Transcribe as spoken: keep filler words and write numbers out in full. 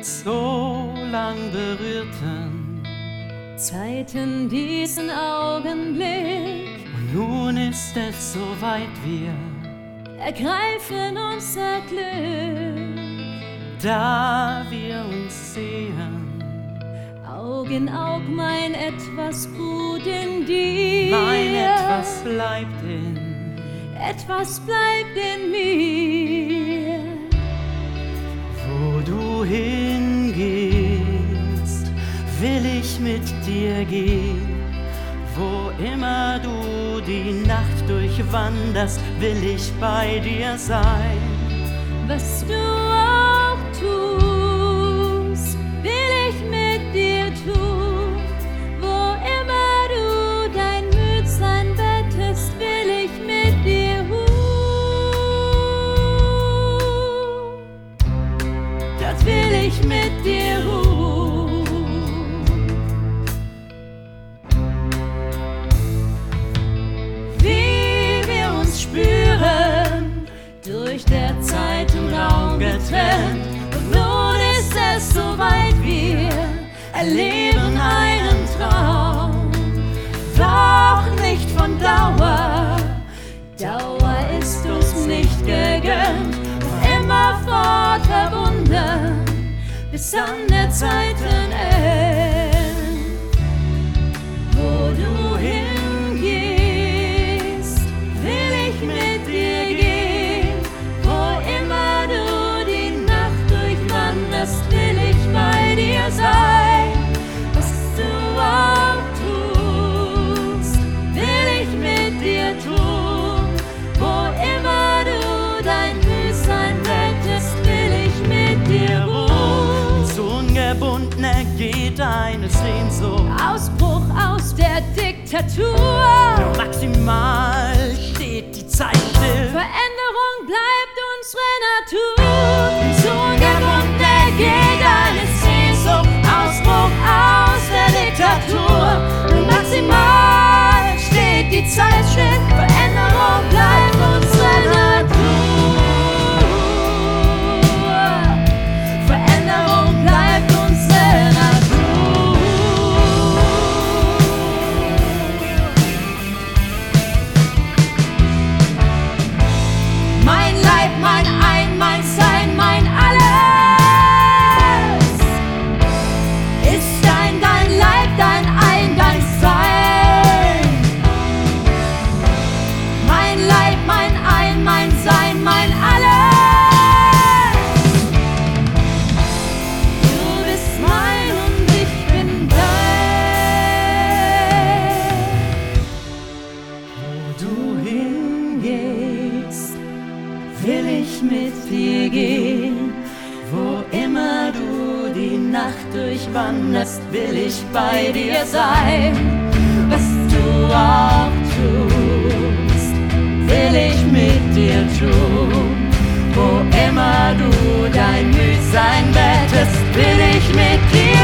uns so lang berührten, Zeiten diesen Augenblick. und nun ist es soweit, wir Ergreifen unser Glück, da wir uns sehen. Aug in Aug, mein Etwas ruht in dir. Mein Etwas bleibt in, Etwas bleibt in mir. wo du hingehst, will ich mit dir gehen. Wo immer du die Nacht durchwanderst, will ich bei dir sein. Was du auch tust, will ich mit dir tun. Wo immer du dein Müdsein bettest, will ich mit dir ruhen. Das will ich mit dir ruhen. Durch der Zeit und Raum getrennt, und nun ist es soweit, wir erleben einen Traum, doch nicht von Dauer. Dauer ist uns nicht gegönnt, doch immerfort verbunden bis an der Zeiten End. Wo du hingehst, will ich mit dir gehen. Wo immer du die Nacht durchwanderst, will ich bei dir sein. Was du auch tust, will ich mit dir tun. Wo immer du dein Mühsein rettest, will ich mit dir ruhen. So ungebunden ergeht eine Sehnsucht. Ausbruch aus der Diktatur. Nur maximal steht die Zeit still. Veränderung bleibt unsere Natur. So ungebunden ergeht eine Sehnsucht. Ausbruch aus der Diktatur. Nur maximal steht die Zeit still. Veränderung bleibt unsere Natur. Veränderung bleibt unsere Natur. Mein Leib, mein Ein, mein Sein, mein Alles ist dein, dein Leib, dein Ein, dein Sein. Mein Leib, mein Ein, mein Sein, mein Alles. Du bist mein und ich bin dein. Wo du hingehst, will ich mit dir gehen. Wo immer du die Nacht durchwanderst, will ich bei dir sein. Was du auch tust, will ich mit dir tun. Wo immer du dein Müdsein bettest, will ich mit dir